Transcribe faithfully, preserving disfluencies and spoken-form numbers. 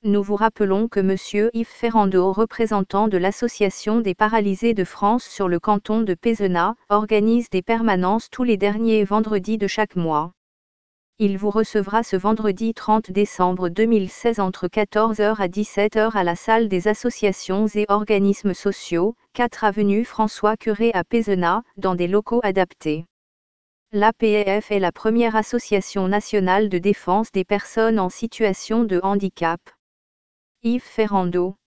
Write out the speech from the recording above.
Nous vous rappelons que Monsieur Yves Ferrando, représentant de l'Association des paralysés de France sur le canton de Pézenas, organise des permanences tous les derniers vendredis de chaque mois. Il vous recevra ce vendredi trente décembre deux mille seize entre quatorze heures à dix-sept heures à la salle des associations et organismes sociaux, quatre avenue François Curé à Pézenas, dans des locaux adaptés. L'A P F est la première association nationale de défense des personnes en situation de handicap. Yves Ferrando.